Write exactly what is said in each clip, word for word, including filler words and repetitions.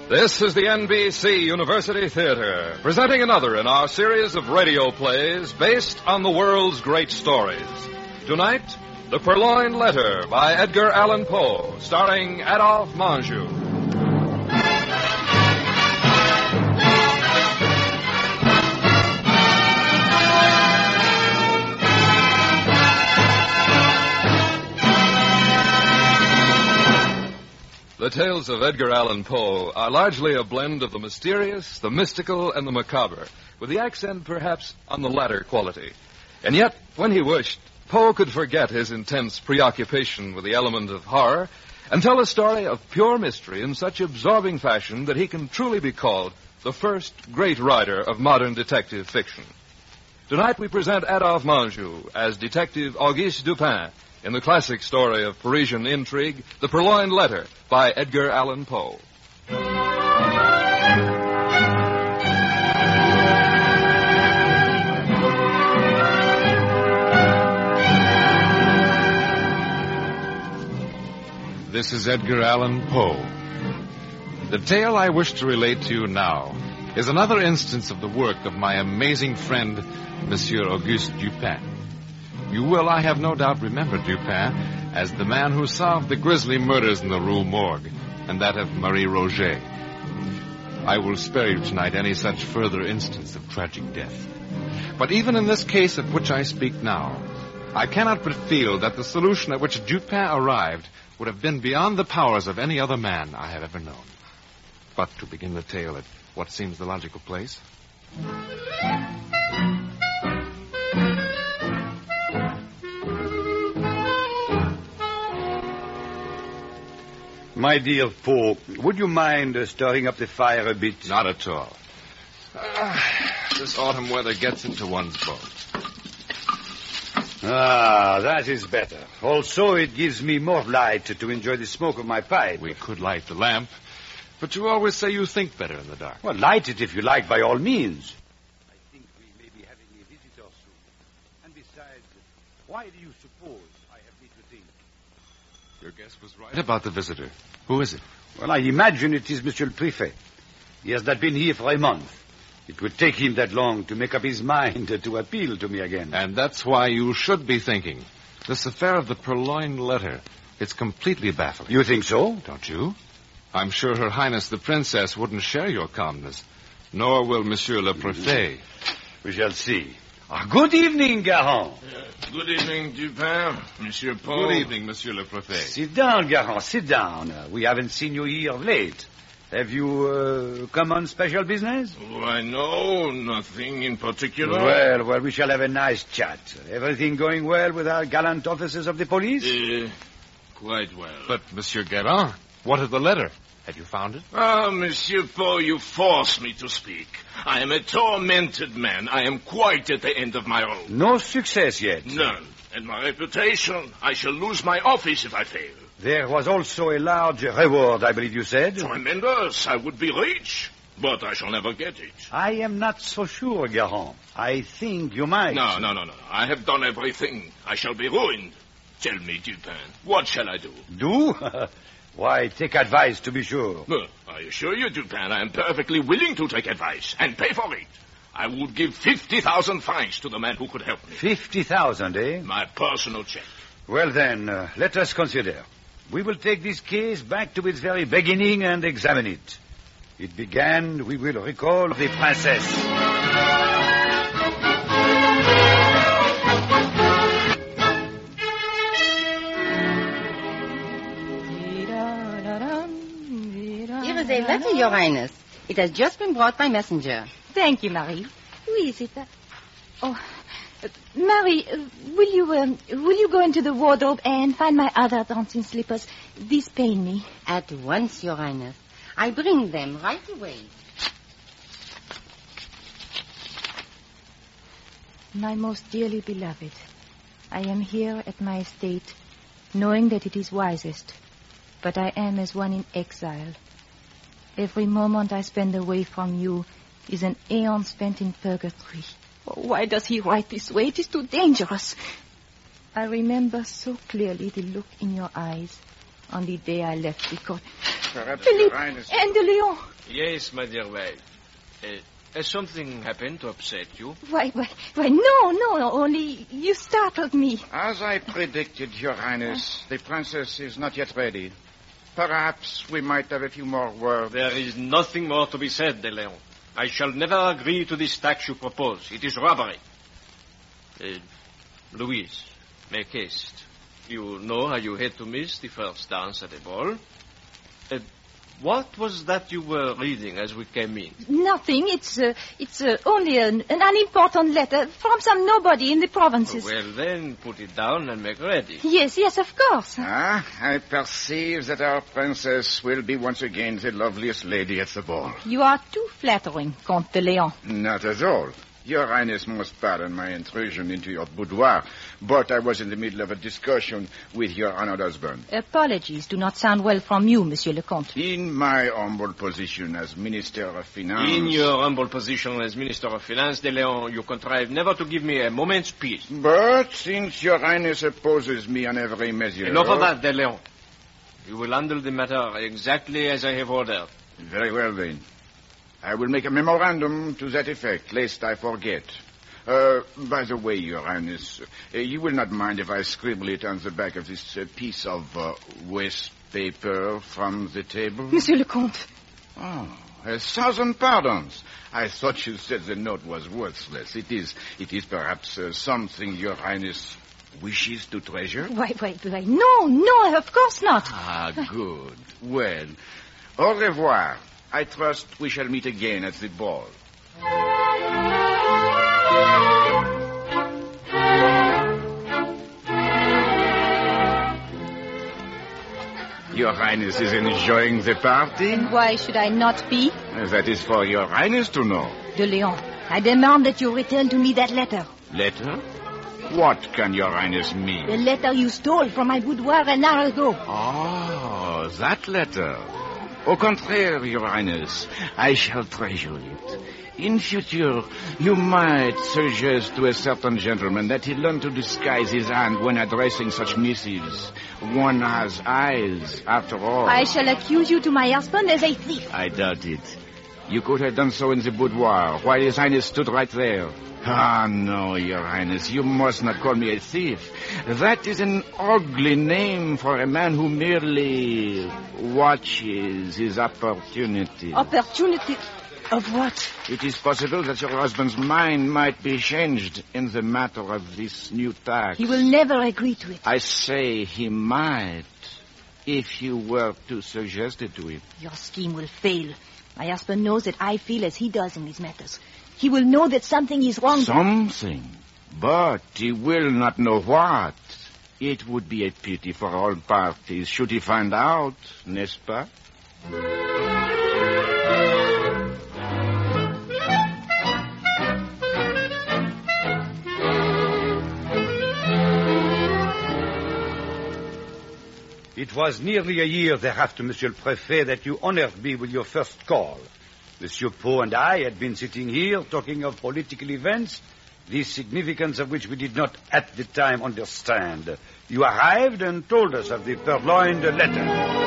This is the N B C University Theater, presenting another in our series of radio plays based on the world's great stories. Tonight, The Purloined Letter by Edgar Allan Poe, starring Adolphe Menjou. The tales of Edgar Allan Poe are largely a blend of the mysterious, the mystical, and the macabre, with the accent perhaps on the latter quality. And yet, when he wished, Poe could forget his intense preoccupation with the element of horror and tell a story of pure mystery in such absorbing fashion that he can truly be called the first great writer of modern detective fiction. Tonight we present Adolphe Menjou as Detective Auguste Dupin in the classic story of Parisian intrigue, The Purloined Letter by Edgar Allan Poe. This is Edgar Allan Poe. The tale I wish to relate to you now is another instance of the work of my amazing friend, Monsieur Auguste Dupin. You will, I have no doubt, remember Dupin as the man who solved the grisly murders in the Rue Morgue and that of Marie Roget. I will spare you tonight any such further instance of tragic death. But even in this case of which I speak now, I cannot but feel that the solution at which Dupin arrived would have been beyond the powers of any other man I have ever known. But to begin the tale at what seems the logical place. My dear Poe, would you mind uh, stirring up the fire a bit? Not at all. Uh, this autumn weather gets into one's bones. Ah, that is better. Also, it gives me more light to enjoy the smoke of my pipe. We could light the lamp, but you always say you think better in the dark. Well, light it if you like, by all means. I think we may be having a visitor soon. And besides, why do you suppose I have need to think? Your guess was right about the visitor. Who is it? Well, I imagine it is Monsieur le Préfet. He has not been here for a month. It would take him that long to make up his mind to appeal to me again. And that's why you should be thinking. This affair of the Purloined Letter, it's completely baffling. You think so? Don't you? I'm sure Her Highness the Princess wouldn't share your calmness, nor will Monsieur le Préfet. We shall see. Ah, good evening, Garon. Uh, good evening, Dupin, Monsieur Poe. Good evening, Monsieur le Préfet. Sit down, Garon, sit down. Uh, we haven't seen you here of late. Have you uh, come on special business? Why, no, nothing in particular. Well, well, we shall have a nice chat. Everything going well with our gallant officers of the police? Uh, quite well. But, Monsieur Guérin, what of the letter? Have you found it? Ah, Monsieur Poe, you force me to speak. I am a tormented man. I am quite at the end of my rope. No success yet. None. And my reputation, I shall lose my office if I fail. There was also a large reward, I believe you said. Tremendous. I would be rich, but I shall never get it. I am not so sure, Garon. I think you might. No, no, no, no. I have done everything. I shall be ruined. Tell me, Dupin, what shall I do? Do? Why, take advice, to be sure. Well, I assure you, Dupin, I am perfectly willing to take advice and pay for it. I would give fifty thousand francs to the man who could help me. Fifty thousand, eh? My personal check. Well, then, uh, let us consider. We will take this case back to its very beginning and examine it. It began, we will recall, the princess. Here is a letter, Your Highness. It has just been brought by messenger. Thank you, Marie. Who is it? Oh, uh, Marie, uh, will you um, will you go into the wardrobe and find my other dancing slippers? These pain me. At once, Your Highness. I bring them right away. My most dearly beloved, I am here at my estate, knowing that it is wisest, but I am as one in exile. Every moment I spend away from you is an aeon spent in purgatory. Oh, why does he write this way? It is too dangerous. I remember so clearly the look in your eyes on the day I left the court. perhaps Philippe Your Highness... and de Leon. Yes, my dear wife. Uh, has something happened to upset you? Why, why, why, no, no, no, only you startled me. As I predicted, Your Highness, the princess is not yet ready. Perhaps we might have a few more words. There is nothing more to be said, de Leon. I shall never agree to this tax you propose. It is robbery. Uh, Louise, make haste. You know how you had to miss the first dance at the ball. Uh, what was that you were reading as we came in? Nothing. It's uh, it's uh, only an, an unimportant letter from some nobody in the provinces. Well, then, put it down and make ready. Yes, yes, of course. Ah, I perceive that our princess will be once again the loveliest lady at the ball. You are too flattering, Comte de Leon. Not at all. Your Highness must pardon my intrusion into your boudoir, but I was in the middle of a discussion with your honored husband. Apologies do not sound well from you, Monsieur le Comte. In my humble position as Minister of Finance... In your humble position as Minister of Finance, de Leon, you contrive never to give me a moment's peace. But since your Highness opposes me on every measure... Enough of that, de Leon. You will handle the matter exactly as I have ordered. Very well, then. I will make a memorandum to that effect, lest I forget. Uh, by the way, Your Highness, uh, you will not mind if I scribble it on the back of this uh, piece of uh, waste paper from the table? Monsieur le Comte. Oh, a thousand pardons. I thought you said the note was worthless. It is, it is perhaps uh, something Your Highness wishes to treasure? Why, why, why, no, no, of course not. Ah, good. Well, au revoir. I trust we shall meet again at the ball. Your Highness is enjoying the party? And why should I not be? That is for Your Highness to know. De Leon, I demand that you return to me that letter. Letter? What can Your Highness mean? The letter you stole from my boudoir an hour ago. Oh, that letter. Au contraire, Your Highness, I shall treasure it. In future, you might suggest to a certain gentleman that he learn to disguise his hand when addressing such missives. One has eyes, after all. I shall accuse you to my husband as a thief. I doubt it. You could have done so in the boudoir, while His Highness stood right there. Ah, no, Your Highness, you must not call me a thief. That is an ugly name for a man who merely watches his opportunity. Opportunity of what? It is possible that your husband's mind might be changed in the matter of this new tax. He will never agree to it. I say he might, if you were to suggest it to him. Your scheme will fail. My husband knows that I feel as he does in these matters. He will know that something is wrong. Something? But he will not know what. It would be a pity for all parties should he find out, n'est-ce pas? It was nearly a year thereafter, Monsieur le Préfet, that you honored me with your first call. Monsieur Poe and I had been sitting here talking of political events, the significance of which we did not at the time understand. You arrived and told us of the purloined letter.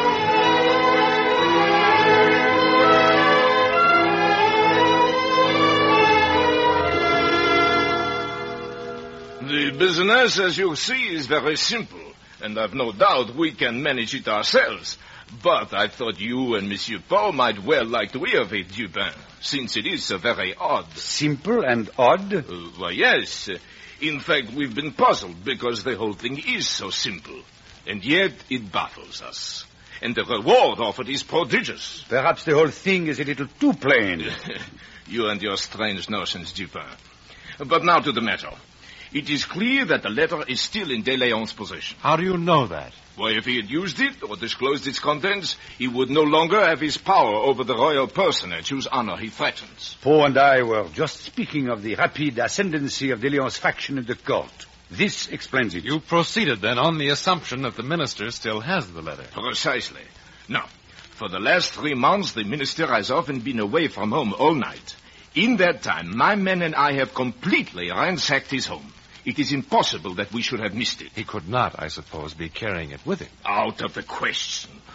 The business, as you see, is very simple, and I've no doubt we can manage it ourselves. But I thought you and Monsieur Poe might well like to hear of it, Dupin, since it is so very odd. Simple and odd? Uh, why, yes. In fact, we've been puzzled because the whole thing is so simple. And yet it baffles us. And the reward offered is prodigious. Perhaps the whole thing is a little too plain. You and your strange notions, Dupin. But now to the matter. It is clear that the letter is still in De Leon's possession. How do you know that? Why, if he had used it or disclosed its contents, he would no longer have his power over the royal personage whose honor he threatens. Poe and I were just speaking of the rapid ascendancy of De Leon's faction in the court. This explains it. You proceeded, then, on the assumption that the minister still has the letter. Precisely. Now, for the last three months, the minister has often been away from home all night. In that time, my men and I have completely ransacked his home. It is impossible that we should have missed it. He could not, I suppose, be carrying it with him. Out of the question.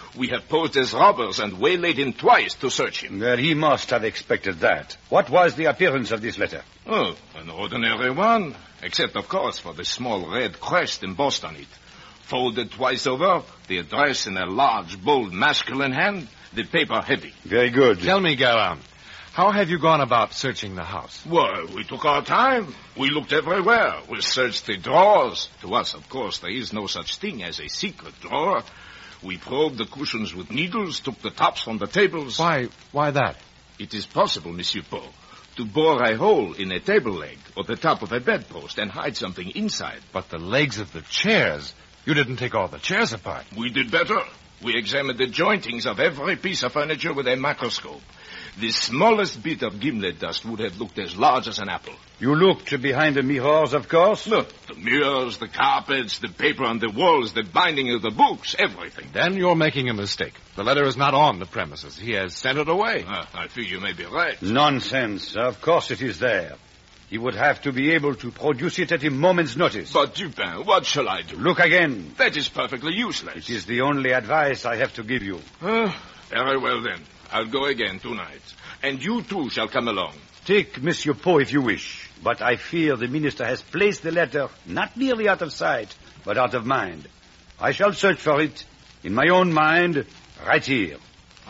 We have posed as robbers and waylaid him twice to search him. Well, he must have expected that. What was the appearance of this letter? Oh, an ordinary one, except, of course, for the small red crest embossed on it. Folded twice over, the address in a large, bold, masculine hand, the paper heavy. Very good. Tell me, Garand, how have you gone about searching the house? Well, we took our time. We looked everywhere. We searched the drawers. To us, of course, there is no such thing as a secret drawer. We probed the cushions with needles, took the tops from the tables. Why, why that? It is possible, Monsieur Poe, to bore a hole in a table leg or the top of a bedpost and hide something inside. But the legs of the chairs... You didn't take all the chairs apart. We did better. We examined the jointings of every piece of furniture with a microscope. The smallest bit of gimlet dust would have looked as large as an apple. You looked behind the mirrors, of course? Look, the mirrors, the carpets, the paper on the walls, the binding of the books, everything. Then you're making a mistake. The letter is not on the premises. He has sent it away. Uh, I fear you may be right. Nonsense. Of course it is there. He would have to be able to produce it at a moment's notice. But, Dupin, what shall I do? Look again. That is perfectly useless. It is the only advice I have to give you. Uh, very well, then. I'll go again tonight. And you, too, shall come along. Take Monsieur Poe if you wish. But I fear the minister has placed the letter not merely out of sight, but out of mind. I shall search for it in my own mind right here.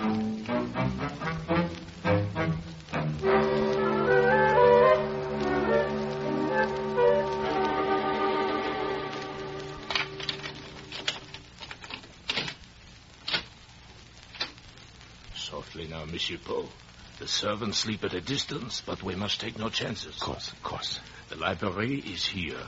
Softly now, Monsieur Poe. The servants sleep at a distance, but we must take no chances. Of course, of course. The library is here.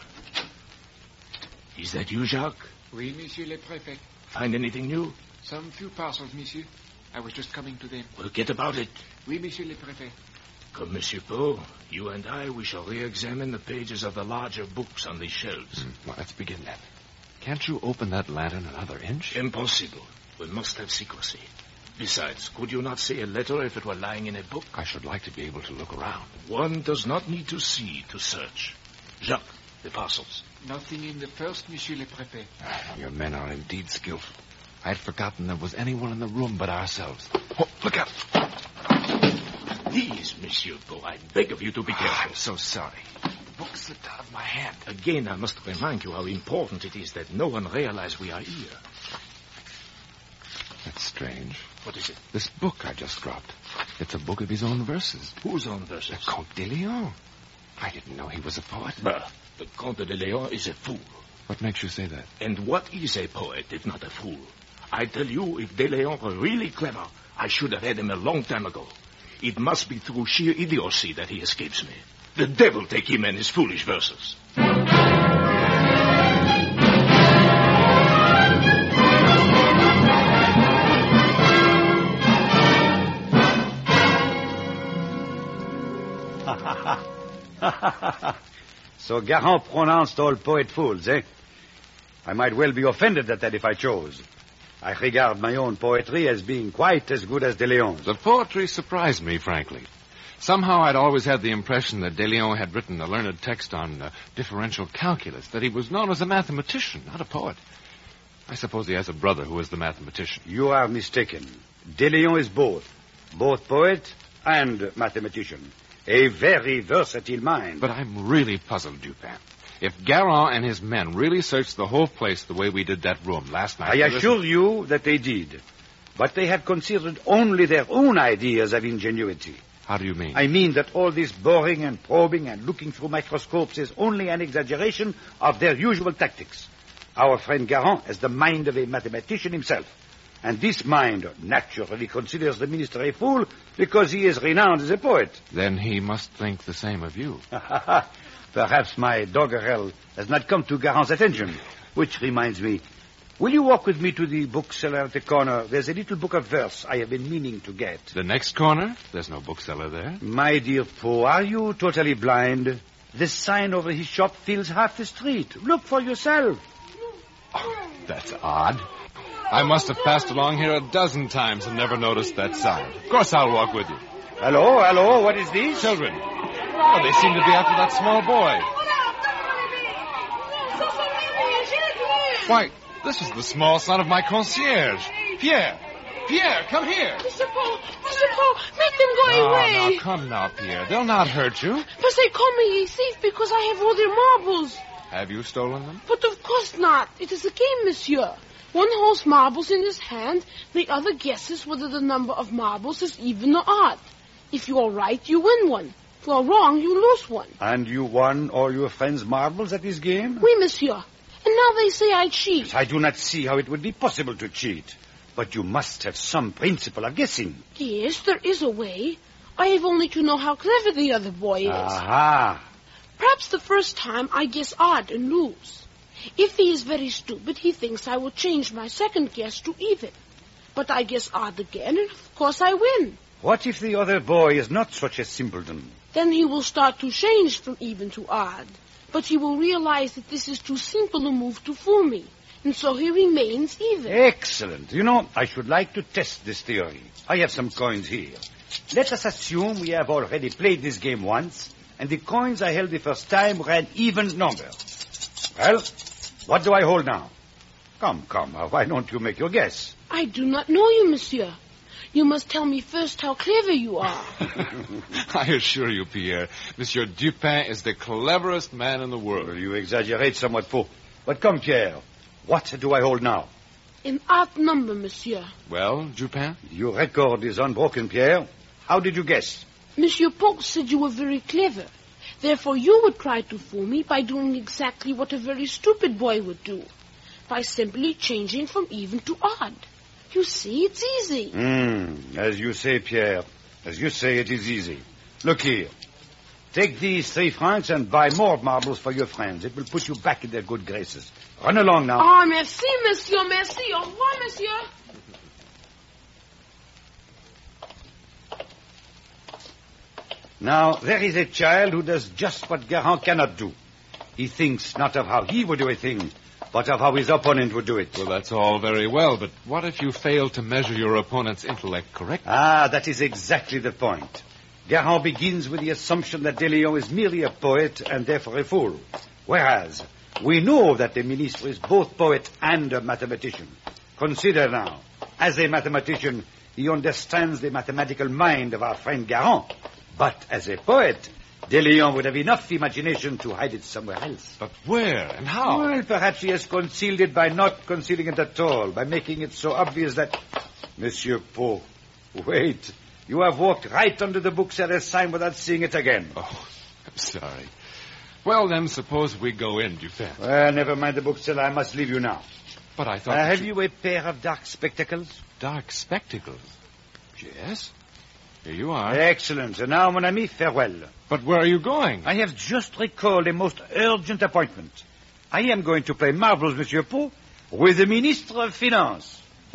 Is that you, Jacques? Oui, Monsieur le Préfet. Find anything new? Some few parcels, Monsieur. I was just coming to them. Well, get about it. Oui, Monsieur le Préfet. Come, Monsieur Poe. You and I, we shall re-examine the pages of the larger books on these shelves. Mm, well, let's begin then. Can't you open that lantern another inch? Impossible. We must have secrecy. Besides, could you not see a letter if it were lying in a book? I should like to be able to look around. One does not need to see to search. Jacques, the parcels. Nothing in the first, Monsieur le Préfet. Your men are indeed skillful. I had forgotten there was anyone in the room but ourselves. Oh, look out! These, Monsieur Poe, I beg of you to be careful. Oh, I'm so sorry. The book slipped out of my hand. Again, I must remind you how important it is that no one realize we are here. That's strange. What is it? This book I just dropped. It's a book of his own verses. Whose own verses? The Comte de Leon. I didn't know he was a poet. Bah, the Comte de Leon is a fool. What makes you say that? And what is a poet if not a fool? I tell you, if de Leon were really clever, I should have had him a long time ago. It must be through sheer idiocy that he escapes me. The devil take him and his foolish verses. So Garand pronounced all poet fools, eh? I might well be offended at that if I chose. I regard my own poetry as being quite as good as De Leon's. The poetry surprised me, frankly. Somehow I'd always had the impression that De Leon had written a learned text on uh, differential calculus, that he was known as a mathematician, not a poet. I suppose he has a brother who is the mathematician. You are mistaken. De Leon is both. Both poet and mathematician. A very versatile mind. But I'm really puzzled, Dupin. If Garand and his men really searched the whole place the way we did that room last night... I assure you that they did. But they had considered only their own ideas of ingenuity. How do you mean? I mean that all this boring and probing and looking through microscopes is only an exaggeration of their usual tactics. Our friend Garand has the mind of a mathematician himself. And this mind naturally considers the minister a fool because he is renowned as a poet. Then he must think the same of you. Perhaps my doggerel has not come to Garand's attention. Which reminds me, will you walk with me to the bookseller at the corner? There's a little book of verse I have been meaning to get. The next corner? There's no bookseller there. My dear Poe, are you totally blind? The sign over his shop fills half the street. Look for yourself. Oh, that's odd. I must have passed along here a dozen times and never noticed that sign. Of course I'll walk with you. Hello, hello, what is this? Children. Oh, they seem to be after that small boy. Why, this is the small son of my concierge. Pierre! Pierre, come here! Monsieur Paul! Monsieur Paul! Make them go No, away! no, come now, Pierre. They'll not hurt you. But they call me a thief because I have all their marbles. Have you stolen them? But of course not. It is a game, monsieur. One holds marbles in his hand. The other guesses whether the number of marbles is even or odd. If you are right, you win one. If you are wrong, you lose one. And you won all your friends' marbles at this game? Oui, monsieur. And now they say I cheat. I do not see how it would be possible to cheat. But you must have some principle of guessing. Yes, there is a way. I have only to know how clever the other boy is. Aha. Perhaps the first time I guess odd and lose. If he is very stupid, he thinks I will change my second guess to even. But I guess odd again, and of course I win. What if the other boy is not such a simpleton? Then he will start to change from even to odd. But he will realize that this is too simple a move to fool me. And so he remains even. Excellent. You know, I should like to test this theory. I have some coins here. Let us assume we have already played this game once, and the coins I held the first time were an even number. Well, what do I hold now? Come, come, now, why don't you make your guess? I do not know you, monsieur. You must tell me first how clever you are. I assure you, Pierre, Monsieur Dupin is the cleverest man in the world. Well, you exaggerate somewhat, Faux. But come, Pierre, what do I hold now? An odd number, monsieur. Well, Dupin? Your record is unbroken, Pierre. How did you guess? Monsieur Polk said you were very clever. Therefore, you would try to fool me by doing exactly what a very stupid boy would do. By simply changing from even to odd. You see, it's easy. Hmm, as you say, Pierre. As you say, it is easy. Look here. Take these three francs and buy more marbles for your friends. It will put you back in their good graces. Run along now. Ah, merci, monsieur, merci. Au revoir, monsieur. Now, there is a child who does just what Garand cannot do. He thinks not of how he would do a thing, but of how his opponent would do it. Well, that's all very well, but what if you fail to measure your opponent's intellect correctly? Ah, that is exactly the point. Garand begins with the assumption that De Leon is merely a poet and therefore a fool. Whereas, we know that the minister is both poet and a mathematician. Consider now, as a mathematician, he understands the mathematical mind of our friend Garand. But as a poet, De Leon would have enough imagination to hide it somewhere else. But where and how? Well, perhaps he has concealed it by not concealing it at all, by making it so obvious that... Monsieur Poe, wait. You have walked right under the bookseller's sign without seeing it again. Oh, I'm sorry. Well, then, suppose we go in, Dupin. Well, never mind the bookseller. I must leave you now. But I thought... Uh, have you... you a pair of dark spectacles? Dark spectacles? Yes. Here you are. Excellent. And now, mon ami, farewell. But where are you going? I have just recalled a most urgent appointment. I am going to play marbles, Monsieur Poe, with the Minister of Finance.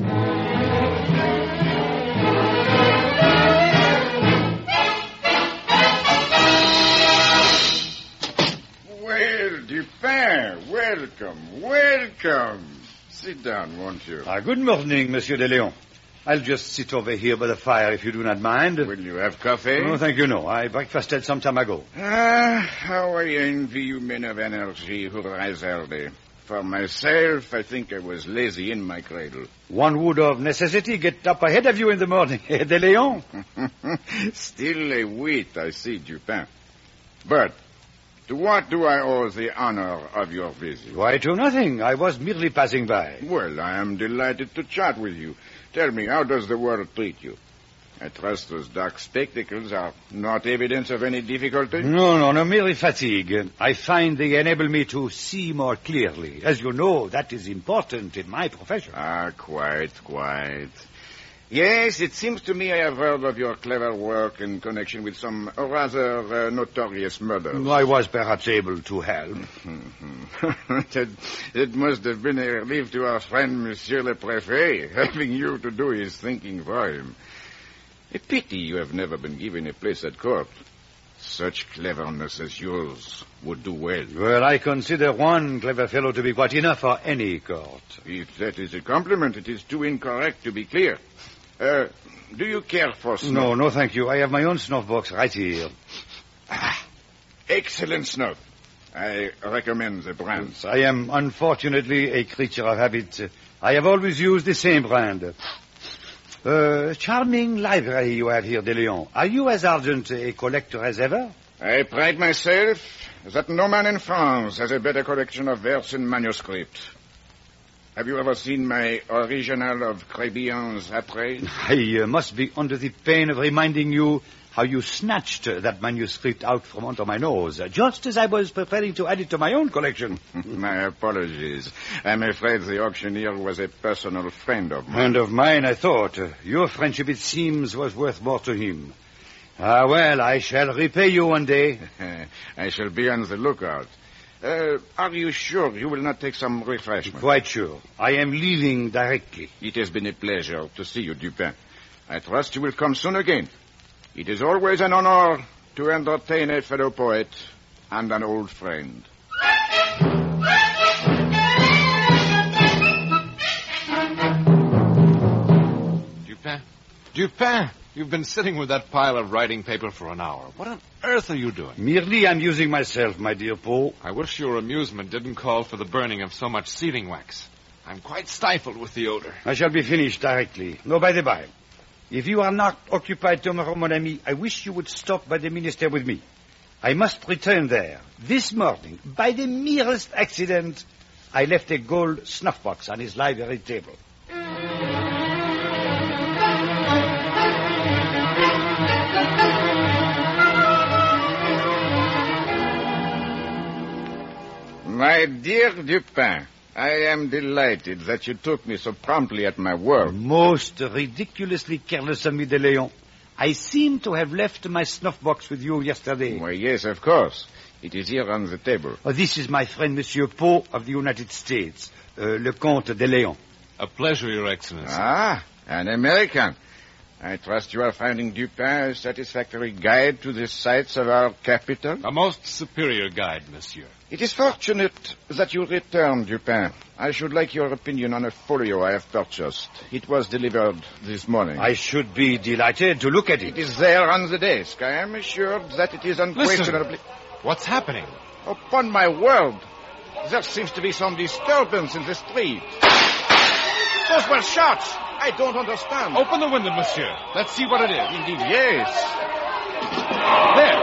Well, Dupin, welcome, welcome. Sit down, won't you? Ah, good morning, Monsieur de Leon. I'll just sit over here by the fire if you do not mind. Will you have coffee? Oh, thank you, no. I breakfasted some time ago. Ah, how I envy you men of energy who rise early. For myself, I think I was lazy in my cradle. One would of necessity get up ahead of you in the morning, de Leon. Still a wit, I see, Dupin. But to what do I owe the honor of your visit? Why, to nothing. I was merely passing by. Well, I am delighted to chat with you. Tell me, how does the world treat you? I trust those dark spectacles are not evidence of any difficulty? No, no, no, merely fatigue. I find they enable me to see more clearly. As you know, that is important in my profession. Ah, quite, quite. Yes, it seems to me I have heard of your clever work in connection with some rather uh, notorious murders. I was perhaps able to help. it, it must have been a relief to our friend, Monsieur le Préfet, having you to do his thinking for him. A pity you have never been given a place at court. Such cleverness as yours would do well. Well, I consider one clever fellow to be quite enough for any court. If that is a compliment, it is too incorrect to be clear. Uh, do you care for snuff? No, no, thank you. I have my own snuff box right here. Ah, excellent snuff. I recommend the brand. I am unfortunately a creature of habit. I have always used the same brand. Uh, charming library you have here, De Leon. Are you as ardent a collector as ever? I pride myself that no man in France has a better collection of verse and manuscript. Have you ever seen my original of Crébillon's Après? I uh, must be under the pain of reminding you how you snatched uh, that manuscript out from under my nose, uh, just as I was preparing to add it to my own collection. My apologies. I'm afraid the auctioneer was a personal friend of mine. Friend of mine, I thought. Uh, your friendship, it seems, was worth more to him. Ah, well, I shall repay you one day. I shall be on the lookout. Uh, are you sure you will not take some refreshment? Quite sure. I am leaving directly. It has been a pleasure to see you, Dupin. I trust you will come soon again. It is always an honor to entertain a fellow poet and an old friend. Dupin? Dupin! You've been sitting with that pile of writing paper for an hour. What on earth are you doing? Merely amusing myself, my dear Poe. I wish your amusement didn't call for the burning of so much sealing wax. I'm quite stifled with the odor. I shall be finished directly. No, by the by, if you are not occupied tomorrow, mon ami, I wish you would stop by the minister with me. I must return there. This morning, by the merest accident, I left a gold snuff box on his library table. My dear Dupin, I am delighted that you took me so promptly at my word. Most ridiculously careless of me, De Leon. I seem to have left my snuff box with you yesterday. Why, yes, of course. It is here on the table. Oh, this is my friend, Monsieur Poe of the United States, uh, Le Comte de Leon. A pleasure, Your Excellency. Ah, an American. I trust you are finding Dupin a satisfactory guide to the sights of our capital? A most superior guide, monsieur. It is fortunate that you returned, Dupin. I should like your opinion on a folio I have purchased. It was delivered this morning. I should be delighted to look at it. It is there on the desk. I am assured that it is unquestionably... Listen. What's happening? Upon my word, there seems to be some disturbance in the street. Those were shots. I don't understand. Open the window, monsieur. Let's see what it is. Indeed, yes. There.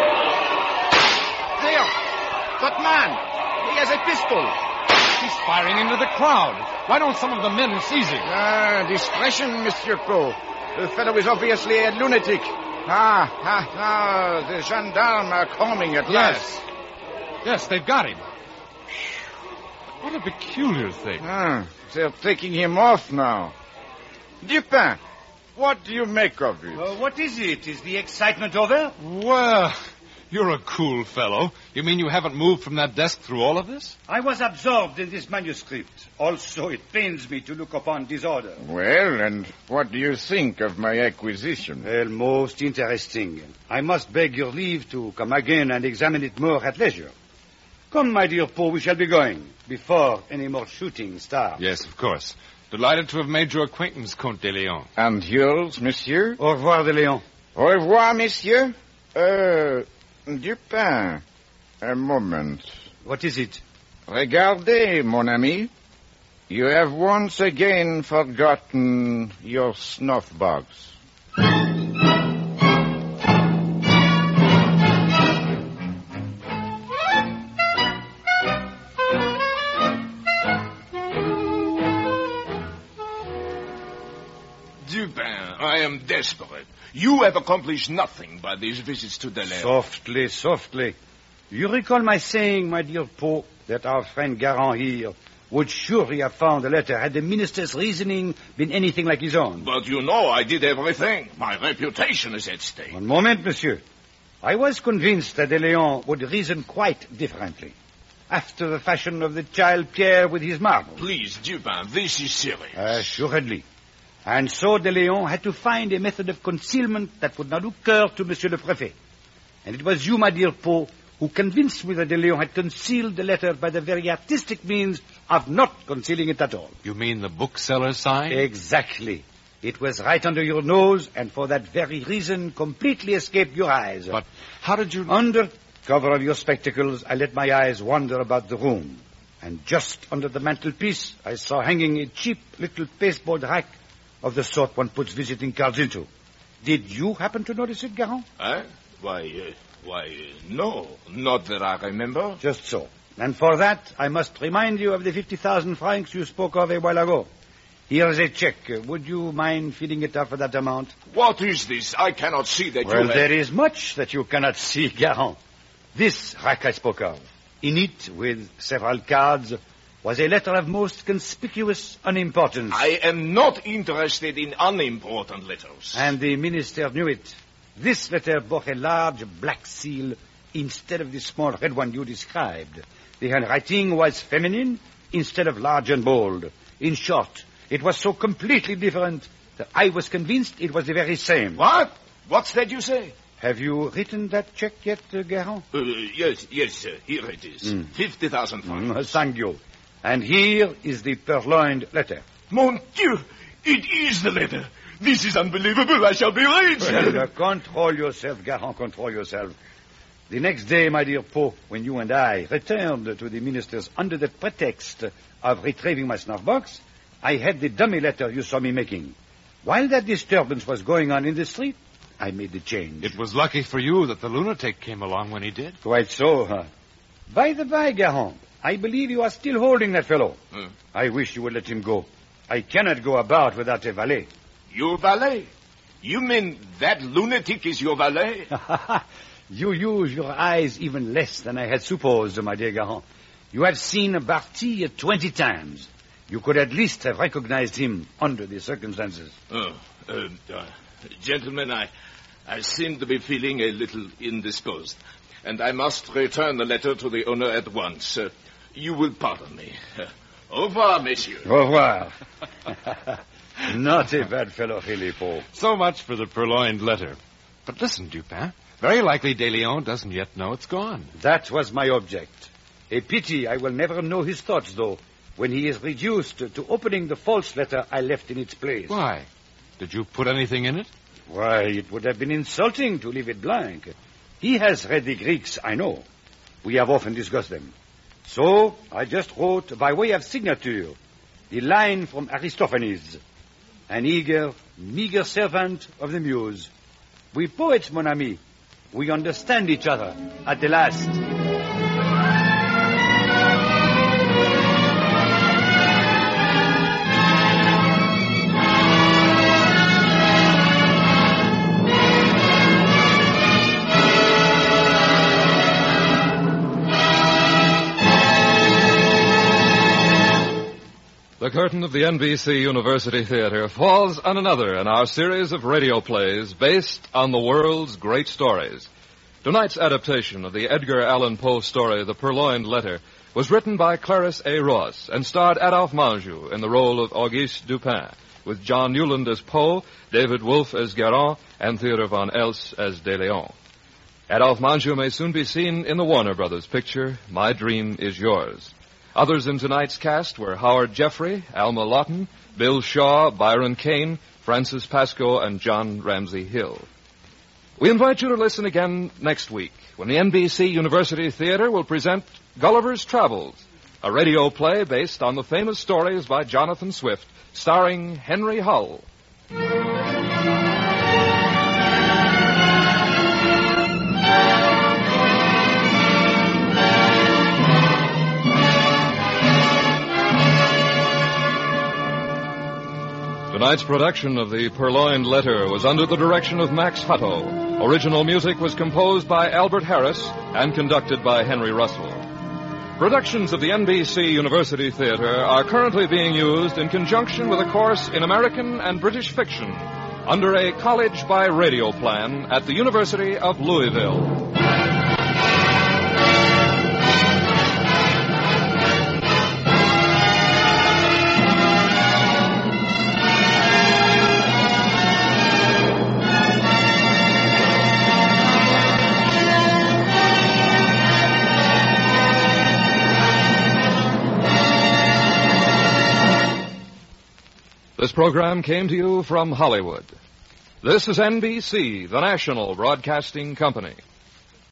There. That man. He has a pistol. He's firing into the crowd. Why don't some of the men seize him? Ah, discretion, Monsieur Poe. The fellow is obviously a lunatic. Ah, ah, ah, the gendarmes are coming at yes. last. Yes, they've got him. What a peculiar thing. Ah, they're taking him off now. Dupin, what do you make of it? Uh, what is it? Is the excitement over? Well, you're a cool fellow. You mean you haven't moved from that desk through all of this? I was absorbed in this manuscript. Also, it pains me to look upon disorder. Well, and what do you think of my acquisition? Well, most interesting. I must beg your leave to come again and examine it more at leisure. Come, my dear Poe, we shall be going before any more shooting starts. Yes, of course. Delighted to have made your acquaintance, Comte de Leon. And yours, monsieur? Au revoir, de Leon. Au revoir, monsieur. Uh, Dupin, a moment. What is it? Regardez, mon ami. You have once again forgotten your snuff box. I am desperate. You have accomplished nothing by these visits to Delaware. Softly, softly. You recall my saying, my dear Poe, that our friend Garand here would surely have found the letter had the minister's reasoning been anything like his own. But you know I did everything. My reputation is at stake. One moment, monsieur. I was convinced that De Leon would reason quite differently, after the fashion of the child Pierre with his marble. Please, Dupin, this is serious. Assuredly. And so De Leon had to find a method of concealment that would not occur to Monsieur le Préfet. And it was you, my dear Poe, who convinced me that De Leon had concealed the letter by the very artistic means of not concealing it at all. You mean the bookseller's sign? Exactly. It was right under your nose, and for that very reason completely escaped your eyes. But how did you... Under cover of your spectacles, I let my eyes wander about the room. And just under the mantelpiece, I saw hanging a cheap little pasteboard rack of the sort one puts visiting cards into. Did you happen to notice it, Garon? Eh? Why, uh, why, uh, no, not that I remember. Just so. And for that, I must remind you of the fifty thousand francs you spoke of a while ago. Here is a check. Uh, would you mind filling it up for that amount? What is this? I cannot see that well, you have... there is much that you cannot see, Garon. This rack I spoke of. In it, with several cards, was a letter of most conspicuous unimportance. I am not interested in unimportant letters. And the minister knew it. This letter bore a large black seal instead of the small red one you described. The handwriting was feminine instead of large and bold. In short, it was so completely different that I was convinced it was the very same. What? What's that you say? Have you written that check yet, uh, Garon? Uh, yes, yes, sir. Here it is. Mm. fifty thousand francs. Mm, thank you. And here is the purloined letter. Mon Dieu! It is the letter. This is unbelievable. I shall be rich. Well, uh, control yourself, Garon, control yourself. The next day, my dear Poe, when you and I returned to the minister's under the pretext of retrieving my snuff box, I had the dummy letter you saw me making. While that disturbance was going on in the street, I made the change. It was lucky for you that the lunatic came along when he did. Quite so, huh? By the by, Garon, I believe you are still holding that fellow. Hmm. I wish you would let him go. I cannot go about without a valet. Your valet? You mean that lunatic is your valet? You use your eyes even less than I had supposed, my dear Garon. You have seen Barty twenty times. You could at least have recognized him under the circumstances. Oh, uh, uh, gentlemen, I, I seem to be feeling a little indisposed, and I must return the letter to the owner at once. Uh, you will pardon me. Uh, au revoir, monsieur. Au revoir. Not a bad fellow, really, Paul. So much for the purloined letter. But listen, Dupin, very likely De Leon doesn't yet know it's gone. That was my object. A pity I will never know his thoughts, though, when he is reduced to opening the false letter I left in its place. Why? Did you put anything in it? Why, it would have been insulting to leave it blank. He has read the Greeks, I know. We have often discussed them. So I just wrote, by way of signature, the line from Aristophanes. An eager, meager servant of the muse. We poets, mon ami, we understand each other at the last. The curtain of the N B C University Theater falls on another in our series of radio plays based on the world's great stories. Tonight's adaptation of the Edgar Allan Poe story, The Purloined Letter, was written by Clarisse A. Ross and starred Adolphe Menjou in the role of Auguste Dupin, with John Newland as Poe, David Wolfe as Garon, and Theodore von Elst as De Leon. Adolphe Menjou may soon be seen in the Warner Brothers picture, My Dream Is Yours. Others in tonight's cast were Howard Jeffrey, Alma Lawton, Bill Shaw, Byron Kane, Francis Pascoe, and John Ramsey Hill. We invite you to listen again next week when the N B C University Theater will present Gulliver's Travels, a radio play based on the famous stories by Jonathan Swift, starring Henry Hull. Tonight's production of The Purloined Letter was under the direction of Max Hutto. Original music was composed by Albert Harris and conducted by Henry Russell. Productions of the N B C University Theater are currently being used in conjunction with a course in American and British fiction under a college by radio plan at the University of Louisville. This program came to you from Hollywood. This is N B C, the national broadcasting company.